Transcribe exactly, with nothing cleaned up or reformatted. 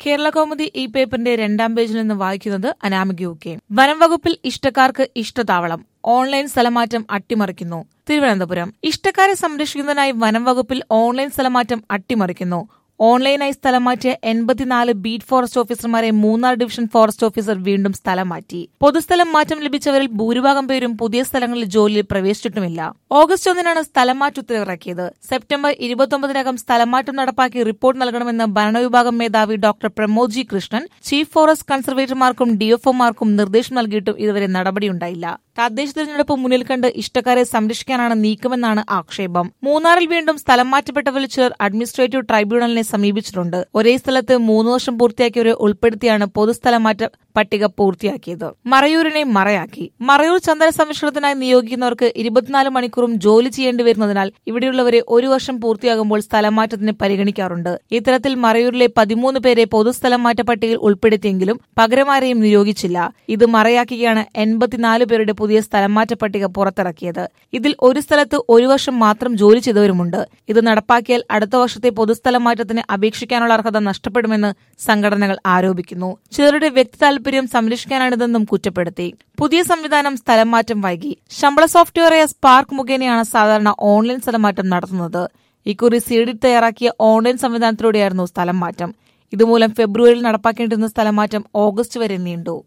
കേരള കൗമുദി ഈ പേപ്പറിന്റെ രണ്ടാം പേജിൽ നിന്ന് വായിക്കുന്നത് അനാമിക യു കെ. വനം വകുപ്പിൽ ഇഷ്ടക്കാർക്ക് ഇഷ്ടതാവളം, ഓൺലൈൻ സ്ഥലമാറ്റം അട്ടിമറിക്കുന്നു. തിരുവനന്തപുരം. ഇഷ്ടക്കാരെ സംരക്ഷിക്കുന്നതിനായി വനം വകുപ്പിൽ ഓൺലൈൻ സ്ഥലമാറ്റം അട്ടിമറിക്കുന്നു. ഓൺലൈനായി സ്ഥലം മാറ്റിയ എൺപത്തിനാല് ബീറ്റ് ഫോറസ്റ്റ് ഓഫീസർമാരെ മൂന്നാർ ഡിവിഷൻ ഫോറസ്റ്റ് ഓഫീസർ വീണ്ടും സ്ഥലം മാറ്റി. പൊതുസ്ഥലം മാറ്റം ലഭിച്ചവരിൽ ഭൂരിഭാഗം പേരും പുതിയ സ്ഥലങ്ങളിൽ ജോലിയിൽ പ്രവേശിച്ചിട്ടുമില്ല. ഓഗസ്റ്റ് ഒന്നിനാണ് സ്ഥലം മാറ്റ ഉത്തരവിറക്കിയത്. സെപ്റ്റംബർ ഇരുപത്തൊമ്പതിനകം സ്ഥലം മാറ്റം നടപ്പാക്കി റിപ്പോർട്ട് നൽകണമെന്ന് ഭരണവിഭാഗം മേധാവി doctor Pramod G Krishnan chief forest കൺസർവേറ്റർമാർക്കും ഡിഎഫ്ഒമാർക്കും നിർദ്ദേശം നൽകിയിട്ടും ഇതുവരെ നടപടിയുണ്ടായില്ല. തദ്ദേശ തിരഞ്ഞെടുപ്പ് മുന്നിൽ കണ്ട് ഇഷ്ടക്കാരെ സംരക്ഷിക്കാനാണ് നീക്കമെന്നാണ് ആക്ഷേപം. മൂന്നാറിൽ വീണ്ടും സ്ഥലം മാറ്റപ്പെട്ടവരിൽ ചിലർ അഡ്മിനിസ്ട്രേറ്റീവ് ട്രൈബ്യൂണലിനെ സമീപിച്ചിട്ടുണ്ട്. ഒരേ സ്ഥലത്ത് മൂന്ന് വർഷം പൂർത്തിയാക്കിയവരെ ഉൾപ്പെടുത്തിയാണ് പൊതുസ്ഥലമാറ്റ പട്ടിക പൂർത്തിയാക്കിയത്. മറയൂരിനെ മറയാക്കി. മറയൂർ ചന്ദന സംരക്ഷണത്തിനായി നിയോഗിക്കുന്നവർക്ക് ഇരുപത്തിനാല് മണിക്കൂറും ജോലി ചെയ്യേണ്ടി വരുന്നതിനാൽ ഇവിടെയുള്ളവരെ ഒരു വർഷം പൂർത്തിയാകുമ്പോൾ സ്ഥലമാറ്റത്തിന് പരിഗണിക്കാറുണ്ട്. ഇത്തരത്തിൽ മറയൂരിലെ പതിമൂന്ന് പേരെ പൊതുസ്ഥലം മാറ്റ പട്ടികയിൽ ഉൾപ്പെടുത്തിയെങ്കിലും പകരമാരെയും നിയോഗിച്ചില്ല. ഇത് മറയാക്കിയാണ് എൺപത്തിനാല് പേരുടെ പുതിയ സ്ഥലംമാറ്റ പട്ടിക പുറത്തിറക്കിയത്. ഇതിൽ ഒരു സ്ഥലത്ത് ഒരു വർഷം മാത്രം ജോലി ചെയ്തവരുമുണ്ട്. ഇത് നടപ്പാക്കിയാൽ അടുത്ത വർഷത്തെ പൊതുസ്ഥലം മാറ്റത്തിന് അപേക്ഷിക്കാനുള്ള അർഹത നഷ്ടപ്പെടുമെന്ന് സംഘടനകൾ ആരോപിക്കുന്നു. ചിലരുടെ വ്യക്തി താൽപര്യം സംരക്ഷിക്കാനാണിതെന്നും കുറ്റപ്പെടുത്തി. പുതിയ സംവിധാനം സ്ഥലം മാറ്റം വൈകി. ശമ്പള സോഫ്റ്റ്വെയറായ സ്പാർക്ക് മുഖേനയാണ് സാധാരണ ഓൺലൈൻ സ്ഥലമാറ്റം നടത്തുന്നത്. ഇക്കുറി സീഡിൽ തയ്യാറാക്കിയ ഓൺലൈൻ സംവിധാനത്തിലൂടെയായിരുന്നു സ്ഥലം മാറ്റം. ഇതുമൂലം ഫെബ്രുവരിയിൽ നടപ്പാക്കേണ്ടിരുന്ന സ്ഥലമാറ്റം ഓഗസ്റ്റ് വരെ നീണ്ടു.